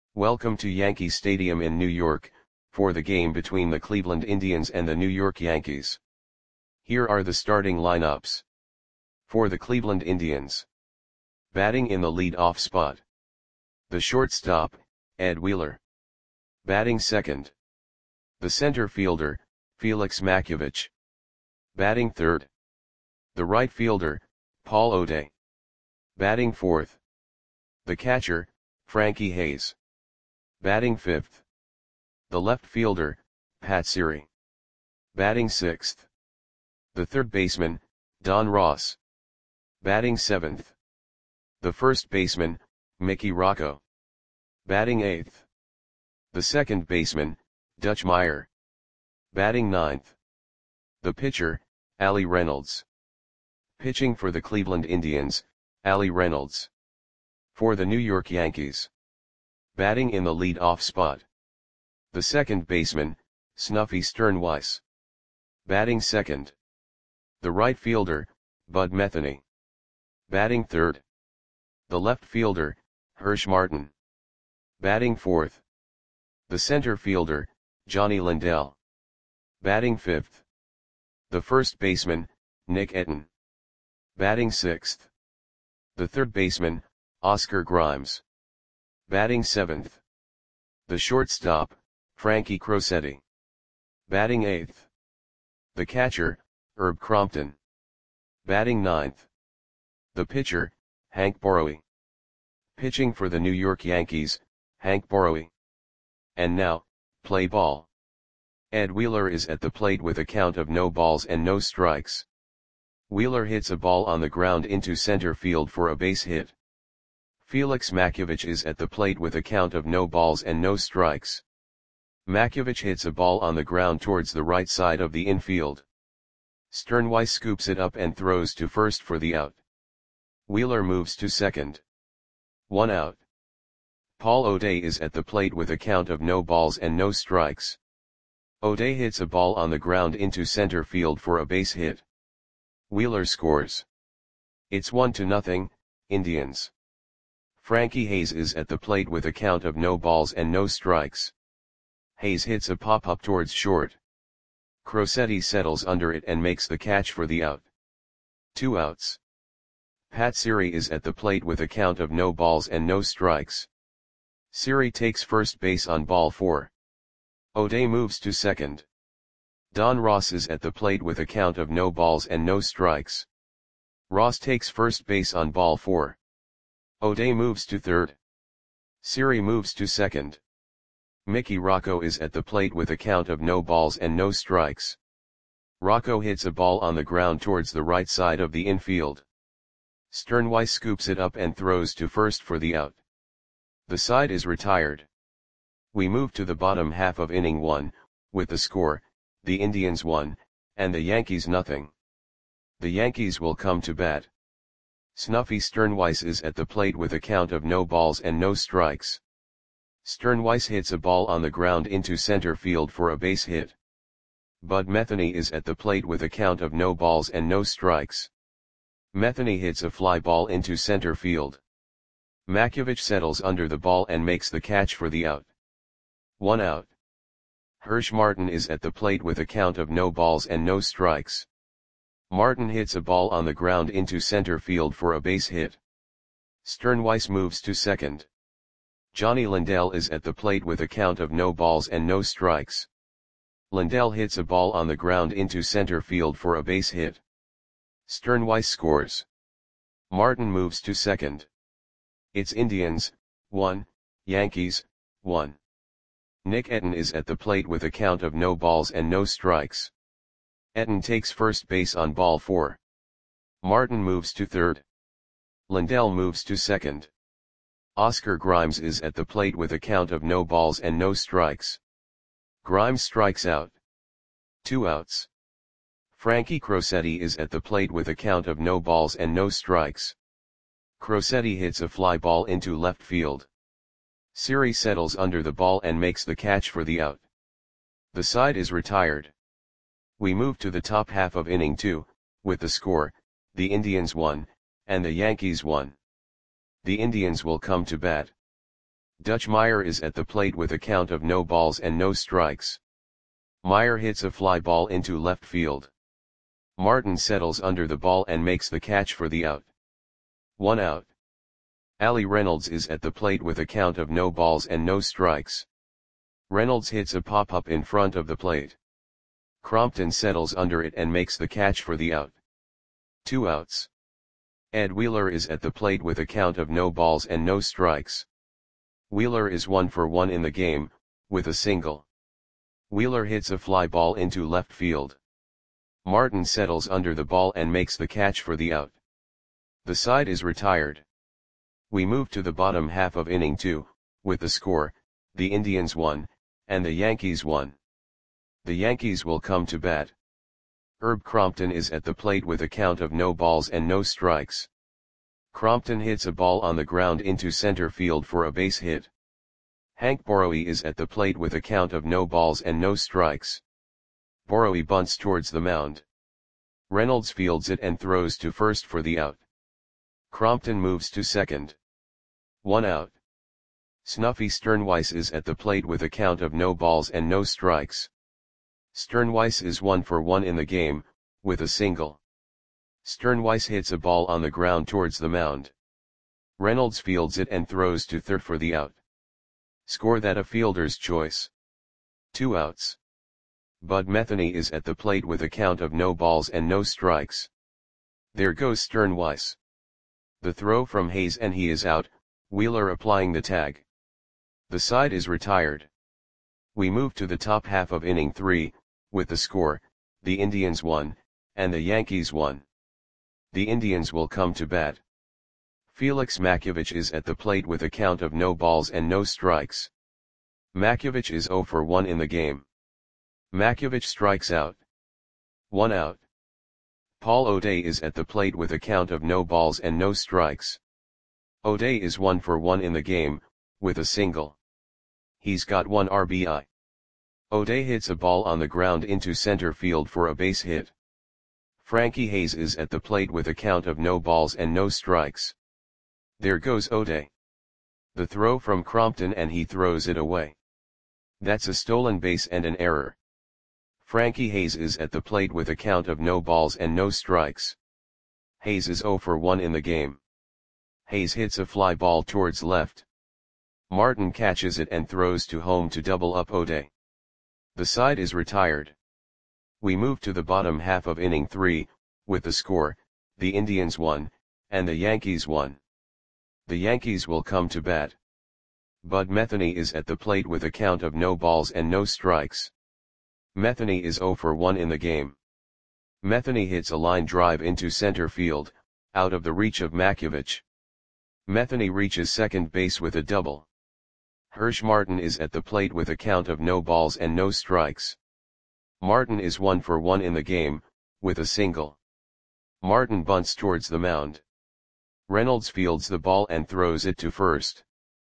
Welcome to Yankee Stadium in New York, for the game between the Cleveland Indians and the New York Yankees. Here are the starting lineups. For the Cleveland Indians. Batting in the lead-off spot. The shortstop, Ed Wheeler. Batting second. The center fielder, Felix Makiewicz. Batting third. The right fielder, Paul O'Day. Batting fourth. The catcher, Frankie Hayes. Batting fifth. The left fielder, Pat Siri. Batting sixth. The third baseman, Don Ross. Batting seventh. The first baseman, Mickey Rocco. Batting eighth. The second baseman, Dutch Meyer. Batting ninth. The pitcher, Ali Reynolds. Pitching for the Cleveland Indians, Ali Reynolds. For the New York Yankees. Batting in the lead-off spot. The second baseman, Snuffy Sternweiss. Batting second. The right fielder, Bud Metheny. Batting third. The left fielder, Hirsch Martin. Batting fourth. The center fielder, Johnny Lindell. Batting fifth. The first baseman, Nick Etten. Batting sixth. The third baseman, Oscar Grimes. Batting seventh. The shortstop, Frankie Crosetti. Batting eighth. The catcher, Herb Crompton. Batting ninth. The pitcher, Hank Borowy. Pitching for the New York Yankees, Hank Borowy. And now, play ball. Ed Wheeler is at the plate with a count of no balls and no strikes. Wheeler hits a ball on the ground into center field for a base hit. Felix Makiewicz is at the plate with a count of no balls and no strikes. Makiewicz hits a ball on the ground towards the right side of the infield. Sternweiss scoops it up and throws to first for the out. Wheeler moves to second. 1 out. Paul O'Day is at the plate with a count of no balls and no strikes. O'Day hits a ball on the ground into center field for a base hit. Wheeler scores. It's 1-0, Indians. Frankie Hayes is at the plate with a count of no balls and no strikes. Hayes hits a pop-up towards short. Crosetti settles under it and makes the catch for the out. 2 outs. Pat Siri is at the plate with a count of no balls and no strikes. Siri takes first base on ball 4. O'Day moves to second. Don Ross is at the plate with a count of no balls and no strikes. Ross takes first base on ball 4. O'Day moves to third. Siri moves to second. Mickey Rocco is at the plate with a count of no balls and no strikes. Rocco hits a ball on the ground towards the right side of the infield. Sternweiss scoops it up and throws to first for the out. The side is retired. We move to the bottom half of inning 1, with the score, the Indians 1, and the Yankees 0. The Yankees will come to bat. Snuffy Sternweiss is at the plate with a count of no balls and no strikes. Sternweiss hits a ball on the ground into center field for a base hit. Bud Metheny is at the plate with a count of no balls and no strikes. Metheny hits a fly ball into center field. Makiewicz settles under the ball and makes the catch for the out. 1 out. Hirsch Martin is at the plate with a count of no balls and no strikes. Martin hits a ball on the ground into center field for a base hit. Sternweiss moves to second. Johnny Lindell is at the plate with a count of no balls and no strikes. Lindell hits a ball on the ground into center field for a base hit. Sternweiss scores. Martin moves to second. It's Indians, 1, Yankees, 1. Nick Etten is at the plate with a count of no balls and no strikes. Etten takes first base on ball 4. Martin moves to third. Lindell moves to second. Oscar Grimes is at the plate with a count of no balls and no strikes. Grimes strikes out. 2 outs. Frankie Crosetti is at the plate with a count of no balls and no strikes. Crosetti hits a fly ball into left field. Siri settles under the ball and makes the catch for the out. The side is retired. We move to the top half of inning 2, with the score, the Indians 1, and the Yankees 1. The Indians will come to bat. Dutch Meyer is at the plate with a count of no balls and no strikes. Meyer hits a fly ball into left field. Martin settles under the ball and makes the catch for the out. 1 out. Ali Reynolds is at the plate with a count of no balls and no strikes. Reynolds hits a pop-up in front of the plate. Crompton settles under it and makes the catch for the out. 2 outs. Ed Wheeler is at the plate with a count of no balls and no strikes. Wheeler is 1 for 1 in the game, with a single. Wheeler hits a fly ball into left field. Martin settles under the ball and makes the catch for the out. The side is retired. We move to the bottom half of inning 2, with the score, the Indians 1, and the Yankees 1. The Yankees will come to bat. Herb Crompton is at the plate with a count of no balls and no strikes. Crompton hits a ball on the ground into center field for a base hit. Hank Borowy is at the plate with a count of no balls and no strikes. Borowy bunts towards the mound. Reynolds fields it and throws to first for the out. Crompton moves to second. 1 out. Snuffy Sternweiss is at the plate with a count of no balls and no strikes. Sternweiss is 1 for 1 in the game, with a single. Sternweiss hits a ball on the ground towards the mound. Reynolds fields it and throws to third for the out. Score that a fielder's choice. 2 outs. Bud Metheny is at the plate with a count of no balls and no strikes. There goes Sternweiss. The throw from Hayes and he is out, Wheeler applying the tag. The side is retired. We move to the top half of inning 3, with the score, the Indians 1, and the Yankees 1. The Indians will come to bat. Felix Makiewicz is at the plate with a count of no balls and no strikes. Makiewicz is 0 for 1 in the game. Makiewicz strikes out. 1 out. Paul O'Day is at the plate with a count of no balls and no strikes. O'Day is 1 for 1 in the game, with a single. He's got 1 RBI. O'Day hits a ball on the ground into center field for a base hit. Frankie Hayes is at the plate with a count of no balls and no strikes. There goes O'Day. The throw from Crompton and he throws it away. That's a stolen base and an error. Frankie Hayes is at the plate with a count of no balls and no strikes. Hayes is 0 for 1 in the game. Hayes hits a fly ball towards left. Martin catches it and throws to home to double up O'Day. The side is retired. We move to the bottom half of inning 3, with the score, the Indians 1, and the Yankees 1. The Yankees will come to bat. Bud Metheny is at the plate with a count of no balls and no strikes. Metheny is 0 for 1 in the game. Metheny hits a line drive into center field, out of the reach of Makiewicz. Metheny reaches second base with a double. Hirsch Martin is at the plate with a count of no balls and no strikes. Martin is 1 for 1 in the game, with a single. Martin bunts towards the mound. Reynolds fields the ball and throws it to first.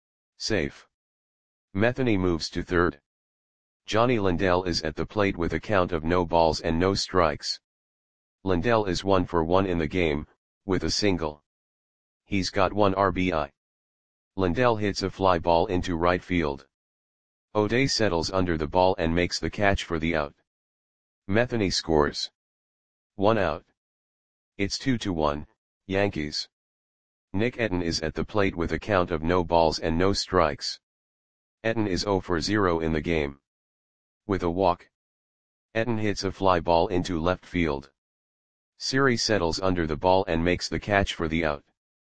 Safe. Metheny moves to third. Johnny Lindell is at the plate with a count of no balls and no strikes. Lindell is 1 for 1 in the game, with a single. He's got 1 RBI. Lindell hits a fly ball into right field. O'Day settles under the ball and makes the catch for the out. Metheny scores. 1 out. It's 2-1, Yankees. Nick Etten is at the plate with a count of no balls and no strikes. Etten is 0 for 0 in the game. With a walk. Etten hits a fly ball into left field. Siri settles under the ball and makes the catch for the out.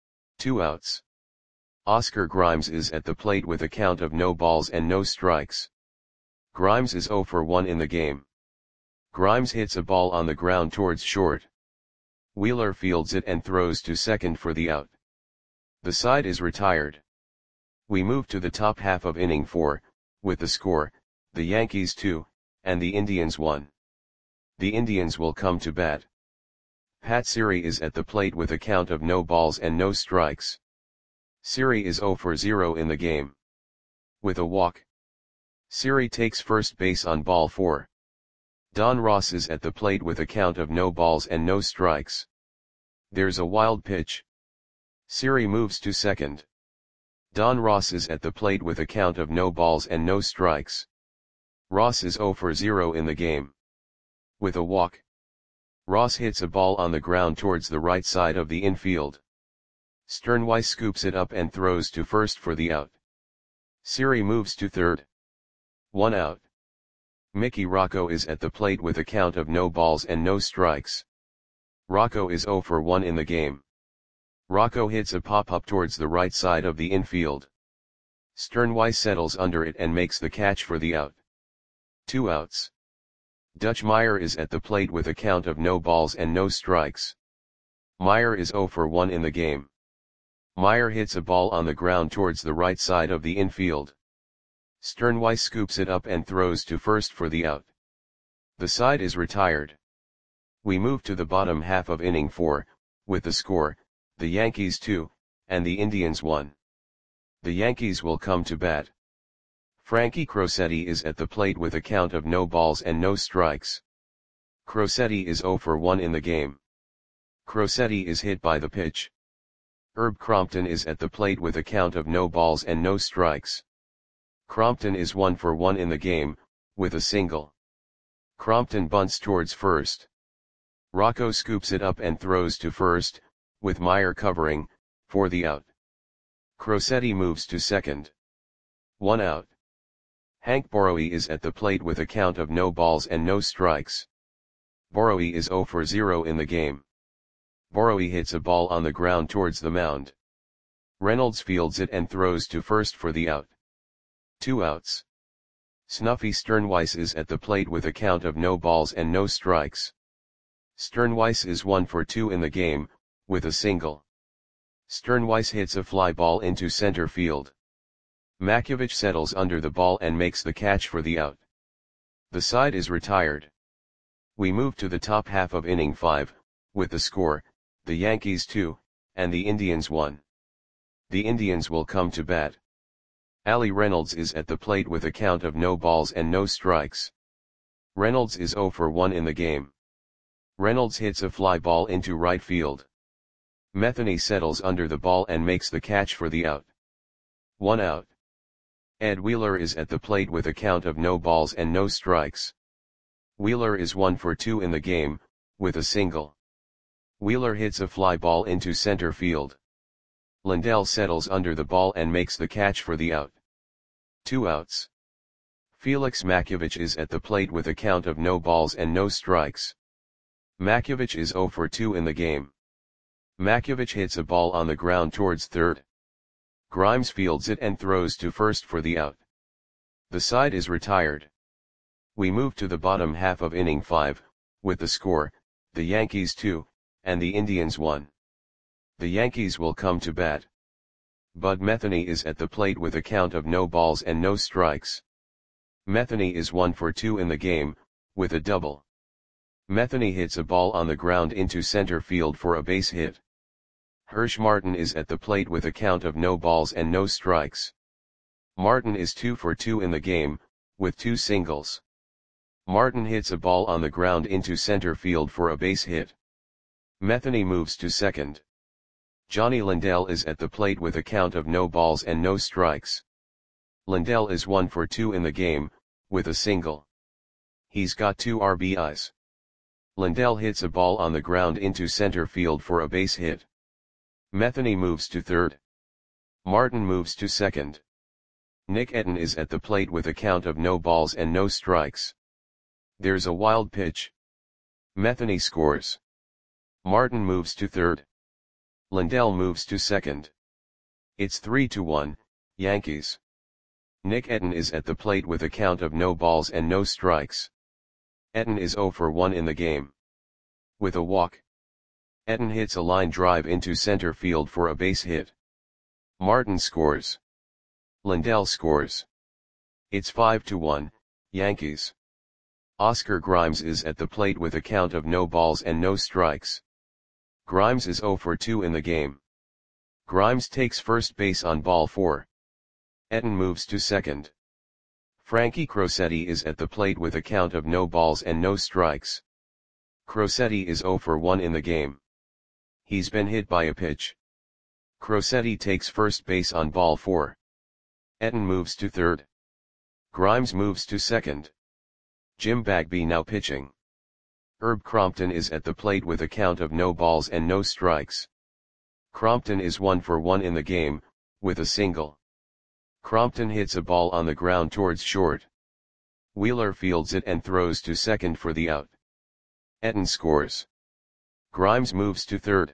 2 outs. Oscar Grimes is at the plate with a count of no balls and no strikes. Grimes is 0 for 1 in the game. Grimes hits a ball on the ground towards short. Wheeler fields it and throws to second for the out. The side is retired. We move to the top half of inning 4, with the score, the Yankees 2, and the Indians 1. The Indians will come to bat. Pat Siri is at the plate with a count of no balls and no strikes. Siri is 0 for 0 in the game. With a walk. Siri takes first base on ball 4. Don Ross is at the plate with a count of no balls and no strikes. There's a wild pitch. Siri moves to second. Don Ross is at the plate with a count of no balls and no strikes. Ross is 0 for 0 in the game. With a walk, Ross hits a ball on the ground towards the right side of the infield. Sternweiss scoops it up and throws to first for the out. Siri moves to third. 1 out. Mickey Rocco is at the plate with a count of no balls and no strikes. Rocco is 0 for 1 in the game. Rocco hits a pop-up towards the right side of the infield. Sternweiss settles under it and makes the catch for the out. 2 outs. Dutch Meyer is at the plate with a count of no balls and no strikes. Meyer is 0 for 1 in the game. Meyer hits a ball on the ground towards the right side of the infield. Sternweiss scoops it up and throws to first for the out. The side is retired. We move to the bottom half of inning 4, with the score, the Yankees 2, and the Indians 1. The Yankees will come to bat. Frankie Crosetti is at the plate with a count of no balls and no strikes. Crosetti is 0 for 1 in the game. Crosetti is hit by the pitch. Herb Crompton is at the plate with a count of no balls and no strikes. Crompton is 1 for 1 in the game, with a single. Crompton bunts towards first. Rocco scoops it up and throws to first, with Meyer covering, for the out. Crosetti moves to second. 1 out. Hank Borowy is at the plate with a count of no balls and no strikes. Borowy is 0 for 0 in the game. Borowy hits a ball on the ground towards the mound. Reynolds fields it and throws to first for the out. 2 outs. Snuffy Sternweiss is at the plate with a count of no balls and no strikes. Sternweiss is 1 for 2 in the game, with a single. Sternweiss hits a fly ball into center field. Makiewicz settles under the ball and makes the catch for the out. The side is retired. We move to the top half of inning 5, with the score, the Yankees 2, and the Indians 1. The Indians will come to bat. Ali Reynolds is at the plate with a count of no balls and no strikes. Reynolds is 0 for 1 in the game. Reynolds hits a fly ball into right field. Metheny settles under the ball and makes the catch for the out. 1 out. Ed Wheeler is at the plate with a count of no balls and no strikes. Wheeler is 1 for 2 in the game, with a single. Wheeler hits a fly ball into center field. Lindell settles under the ball and makes the catch for the out. 2 outs. Felix Makiewicz is at the plate with a count of no balls and no strikes. Makiewicz is 0 for 2 in the game. Makiewicz hits a ball on the ground towards third. Grimes fields it and throws to first for the out. The side is retired. We move to the bottom half of inning 5, with the score, the Yankees 2, and the Indians 1. The Yankees will come to bat. Bud Metheny is at the plate with a count of no balls and no strikes. Metheny is 1 for 2 in the game, with a double. Metheny hits a ball on the ground into center field for a base hit. Hirsch Martin is at the plate with a count of no balls and no strikes. Martin is 2 for 2 in the game, with 2 singles. Martin hits a ball on the ground into center field for a base hit. Metheny moves to second. Johnny Lindell is at the plate with a count of no balls and no strikes. Lindell is 1 for 2 in the game, with a single. He's got 2 RBIs. Lindell hits a ball on the ground into center field for a base hit. Metheny moves to third. Martin moves to second. Nick Etten is at the plate with a count of no balls and no strikes. There's a wild pitch. Metheny scores. Martin moves to third. Lindell moves to second. It's 3-1, Yankees. Nick Etten is at the plate with a count of no balls and no strikes. Etten is 0 for 1 in the game. With a walk, Etten hits a line drive into center field for a base hit. Martin scores. Lindell scores. It's 5-1, Yankees. Oscar Grimes is at the plate with a count of no balls and no strikes. Grimes is 0 for 2 in the game. Grimes takes first base on ball 4. Etten moves to second. Frankie Crosetti is at the plate with a count of no balls and no strikes. Crosetti is 0 for 1 in the game. He's been hit by a pitch. Crosetti takes first base on ball 4. Etten moves to third. Grimes moves to second. Jim Bagby now pitching. Herb Crompton is at the plate with a count of no balls and no strikes. Crompton is 1 for 1 in the game, with a single. Crompton hits a ball on the ground towards short. Wheeler fields it and throws to second for the out. Etten scores. Grimes moves to third.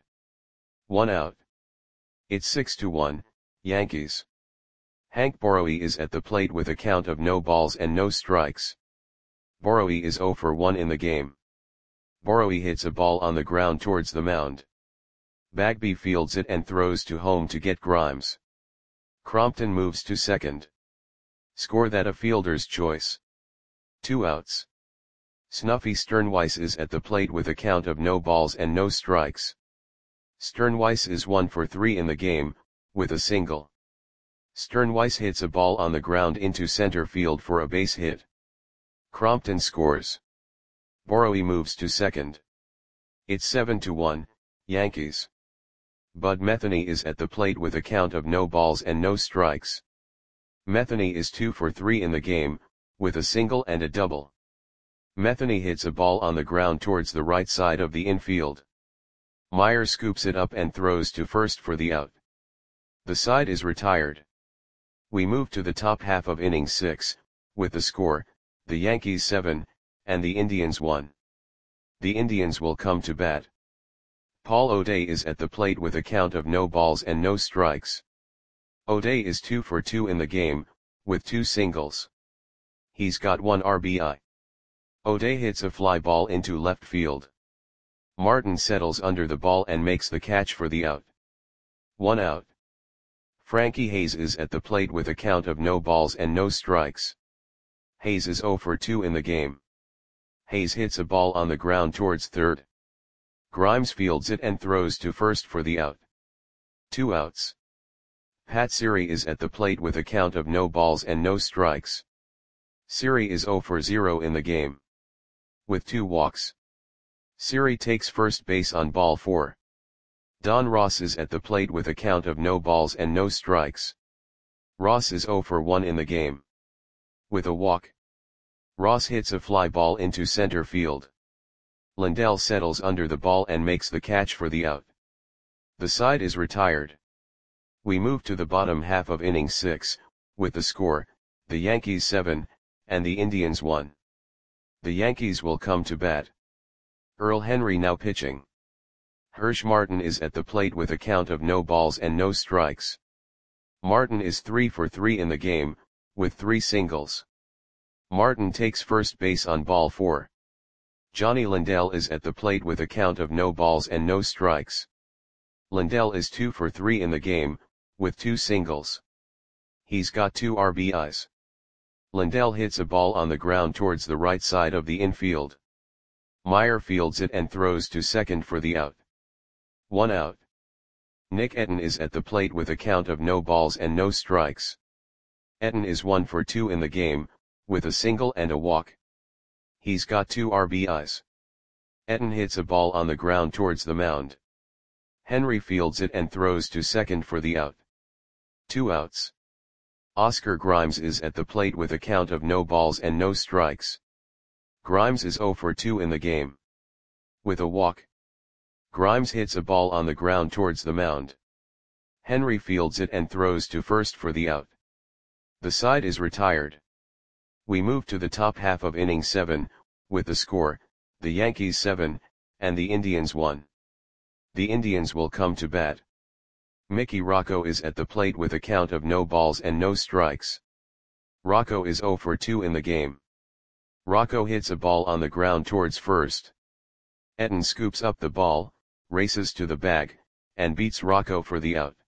1 out. It's 6-1, Yankees. Hank Borowy is at the plate with a count of no balls and no strikes. Borowy is 0 for 1 in the game. Borowy hits a ball on the ground towards the mound. Bagby fields it and throws to home to get Grimes. Crompton moves to second. Score that a fielder's choice. 2 outs. Snuffy Sternweiss is at the plate with a count of no balls and no strikes. Sternweiss is 1 for 3 in the game, with a single. Sternweiss hits a ball on the ground into center field for a base hit. Crompton scores. Borowy moves to second. It's 7-1, Yankees. Bud Metheny is at the plate with a count of no balls and no strikes. Metheny is 2 for 3 in the game, with a single and a double. Metheny hits a ball on the ground towards the right side of the infield. Meyer scoops it up and throws to first for the out. The side is retired. We move to the top half of inning 6, with the score, the Yankees 7, and the Indians 1. The Indians will come to bat. Paul O'Day is at the plate with a count of no balls and no strikes. O'Day is 2 for 2 in the game, with 2 singles. He's got 1 RBI. O'Day hits a fly ball into left field. Martin settles under the ball and makes the catch for the out. 1 out. Frankie Hayes is at the plate with a count of no balls and no strikes. Hayes is 0 for 2 in the game. Hayes hits a ball on the ground towards third. Grimes fields it and throws to first for the out. 2 outs. Pat Siri is at the plate with a count of no balls and no strikes. Siri is 0 for 0 in the game. With 2 walks. Siri takes first base on ball 4. Don Ross is at the plate with a count of no balls and no strikes. Ross is 0 for 1 in the game. With a walk. Ross hits a fly ball into center field. Lindell settles under the ball and makes the catch for the out. The side is retired. We move to the bottom half of inning 6, with the score, the Yankees 7, and the Indians 1. The Yankees will come to bat. Earl Henry now pitching. Hirsch Martin is at the plate with a count of no balls and no strikes. Martin is 3 for 3 in the game, with 3 singles. Martin takes first base on ball 4. Johnny Lindell is at the plate with a count of no balls and no strikes. Lindell is 2 for 3 in the game, with 2 singles. He's got 2 RBIs. Lindell hits a ball on the ground towards the right side of the infield. Meyer fields it and throws to second for the out. 1 out. Nick Etten is at the plate with a count of no balls and no strikes. Etten is 1 for 2 in the game, with a single and a walk. He's got 2 RBIs. Etten hits a ball on the ground towards the mound. Henry fields it and throws to second for the out. 2 outs. Oscar Grimes is at the plate with a count of no balls and no strikes. Grimes is 0 for 2 in the game. With a walk. Grimes hits a ball on the ground towards the mound. Henry fields it and throws to first for the out. The side is retired. We move to the top half of inning 7, with the score, the Yankees 7, and the Indians 1. The Indians will come to bat. Mickey Rocco is at the plate with a count of no balls and no strikes. Rocco is 0 for 2 in the game. Rocco hits a ball on the ground towards first. Etten scoops up the ball, races to the bag, and beats Rocco for the out.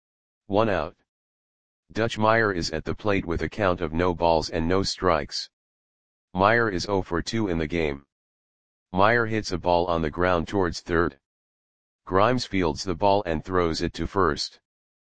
1 out. Dutch Meyer is at the plate with a count of no balls and no strikes. Meyer is 0 for 2 in the game. Meyer hits a ball on the ground towards third. Grimes fields the ball and throws it to first.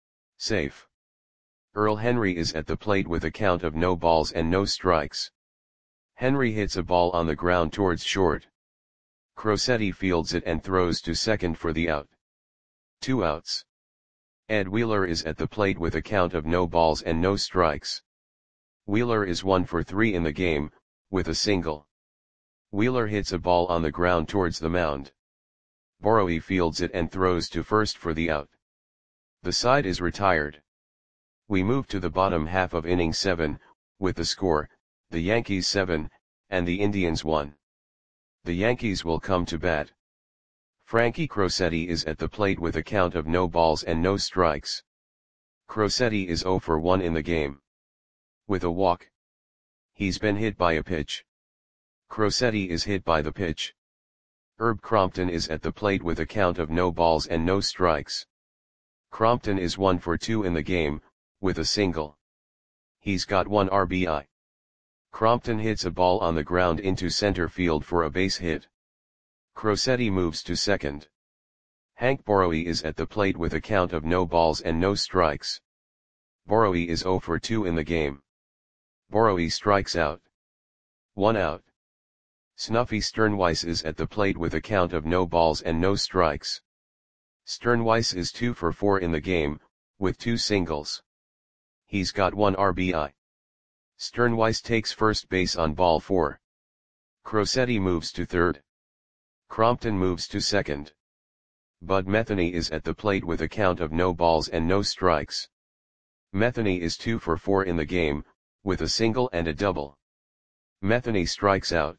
Safe. Earl Henry is at the plate with a count of no balls and no strikes. Henry hits a ball on the ground towards short. Crosetti fields it and throws to second for the out. 2 outs. Ed Wheeler is at the plate with a count of no balls and no strikes. Wheeler is 1 for 3 in the game, with a single. Wheeler hits a ball on the ground towards the mound. Borowy fields it and throws to first for the out. The side is retired. We move to the bottom half of inning 7, with the score, the Yankees 7, and the Indians 1. The Yankees will come to bat. Frankie Crosetti is at the plate with a count of no balls and no strikes. Crosetti is 0 for 1 in the game. With a walk. He's been hit by a pitch. Crosetti is hit by the pitch. Herb Crompton is at the plate with a count of no balls and no strikes. Crompton is 1 for 2 in the game, with a single. He's got 1 RBI. Crompton hits a ball on the ground into center field for a base hit. Crosetti moves to second. Hank Borowy is at the plate with a count of no balls and no strikes. Borowy is 0 for 2 in the game. Borowy strikes out. 1 out. Snuffy Sternweiss is at the plate with a count of no balls and no strikes. Sternweiss is 2 for 4 in the game, with 2 singles. He's got 1 RBI. Sternweiss takes first base on ball 4. Crosetti moves to third. Crompton moves to second. Bud Metheny is at the plate with a count of no balls and no strikes. Metheny is 2 for 4 in the game, with a single and a double. Metheny strikes out.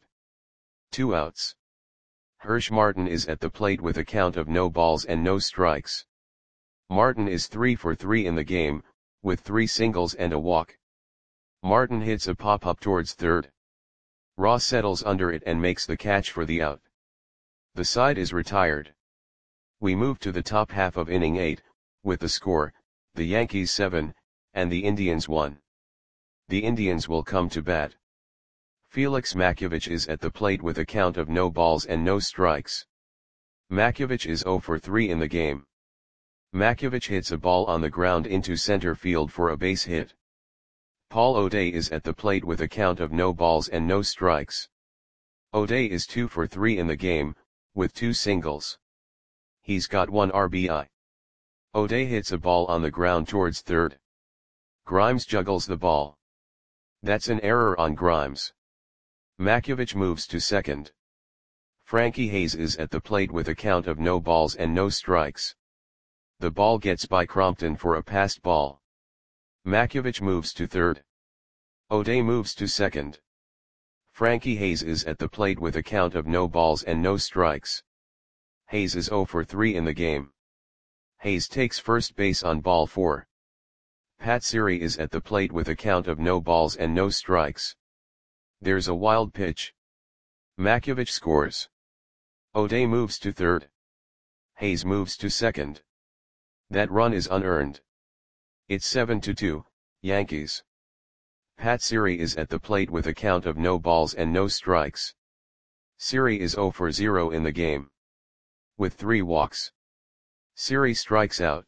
2 outs. Hirsch Martin is at the plate with a count of no balls and no strikes. Martin is 3 for 3 in the game, with 3 singles and a walk. Martin hits a pop-up towards third. Ross settles under it and makes the catch for the out. The side is retired. We move to the top half of inning 8, with the score, the Yankees 7, and the Indians 1. The Indians will come to bat. Felix Makiewicz is at the plate with a count of no balls and no strikes. Makiewicz is 0 for 3 in the game. Makiewicz hits a ball on the ground into center field for a base hit. Paul O'Day is at the plate with a count of no balls and no strikes. O'Day is 2 for 3 in the game, with 2 singles. He's got 1 RBI. O'Day hits a ball on the ground towards third. Grimes juggles the ball. That's an error on Grimes. Makiewicz moves to second. Frankie Hayes is at the plate with a count of no balls and no strikes. The ball gets by Crompton for a passed ball. Makiewicz moves to third. O'Day moves to second. Frankie Hayes is at the plate with a count of no balls and no strikes. Hayes is 0 for 3 in the game. Hayes takes first base on ball 4. Pat Siri is at the plate with a count of no balls and no strikes. There's a wild pitch. Makiewicz scores. O'Day moves to third. Hayes moves to second. That run is unearned. It's 7-2, Yankees. Pat Siri is at the plate with a count of no balls and no strikes. Siri is 0 for 0 in the game. With 3 walks. Siri strikes out.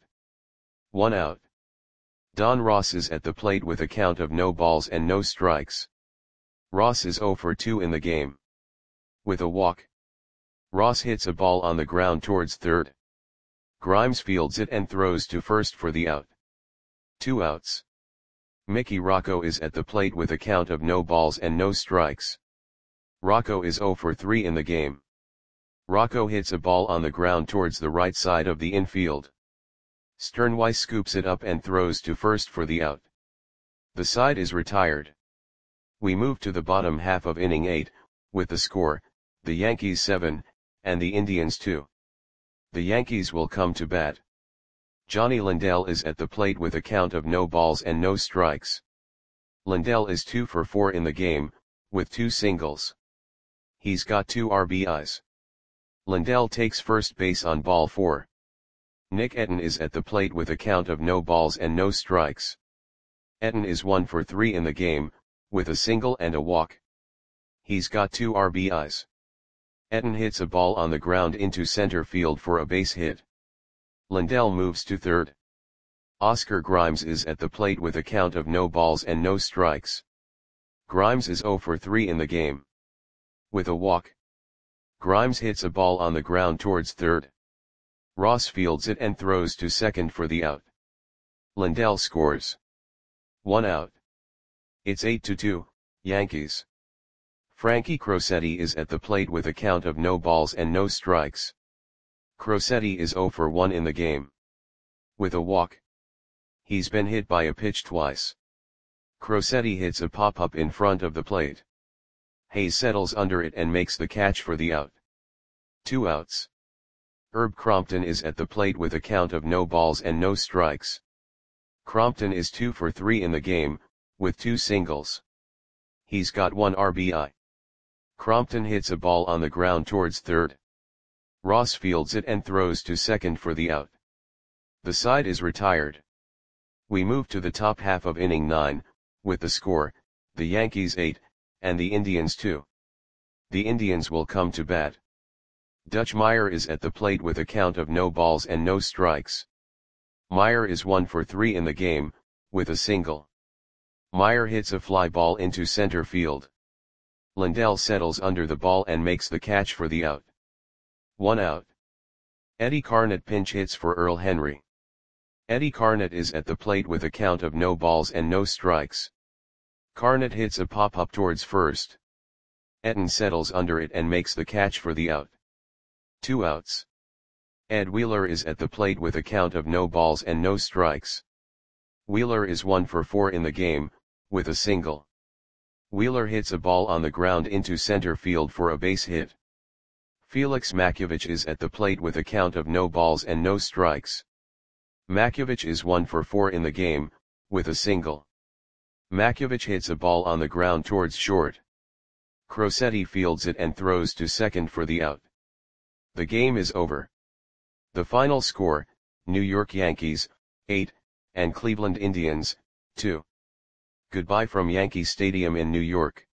1 out. Don Ross is at the plate with a count of no balls and no strikes. Ross is 0 for 2 in the game. With a walk. Ross hits a ball on the ground towards third. Grimes fields it and throws to first for the out. 2 outs. Mickey Rocco is at the plate with a count of no balls and no strikes. Rocco is 0 for 3 in the game. Rocco hits a ball on the ground towards the right side of the infield. Sternweiss scoops it up and throws to first for the out. The side is retired. We move to the bottom half of inning 8, with the score, the Yankees 7, and the Indians 2. The Yankees will come to bat. Johnny Lindell is at the plate with a count of no balls and no strikes. Lindell is 2 for 4 in the game, with 2 singles. He's got 2 RBIs. Lindell takes first base on ball 4. Nick Etten is at the plate with a count of no balls and no strikes. Etten is 1 for 3 in the game, with a single and a walk. He's got 2 RBIs. Etten hits a ball on the ground into center field for a base hit. Lindell moves to third. Oscar Grimes is at the plate with a count of no balls and no strikes. Grimes is 0 for 3 in the game. With a walk. Grimes hits a ball on the ground towards third. Ross fields it and throws to second for the out. Lindell scores. 1 out. It's 8-2, Yankees. Frankie Crosetti is at the plate with a count of no balls and no strikes. Crosetti is 0 for 1 in the game. With a walk. He's been hit by a pitch twice. Crosetti hits a pop-up in front of the plate. Hayes settles under it and makes the catch for the out. 2 outs. Herb Crompton is at the plate with a count of no balls and no strikes. Crompton is 2 for 3 in the game, with 2 singles. He's got 1 RBI. Crompton hits a ball on the ground towards third. Ross fields it and throws to second for the out. The side is retired. We move to the top half of inning 9, with the score, the Yankees 8, and the Indians 2. The Indians will come to bat. Dutch Meyer is at the plate with a count of no balls and no strikes. Meyer is 1 for 3 in the game, with a single. Meyer hits a fly ball into center field. Lindell settles under the ball and makes the catch for the out. 1 out. Eddie Carnett pinch hits for Earl Henry. Eddie Carnett is at the plate with a count of no balls and no strikes. Carnett hits a pop-up towards first. Etten settles under it and makes the catch for the out. 2 outs. Ed Wheeler is at the plate with a count of no balls and no strikes. Wheeler is 1 for 4 in the game, with a single. Wheeler hits a ball on the ground into center field for a base hit. Felix Makiewicz is at the plate with a count of no balls and no strikes. Makiewicz is 1 for 4 in the game, with a single. Makiewicz hits a ball on the ground towards short. Crosetti fields it and throws to second for the out. The game is over. The final score, New York Yankees, 8, and Cleveland Indians, 2. Goodbye from Yankee Stadium in New York.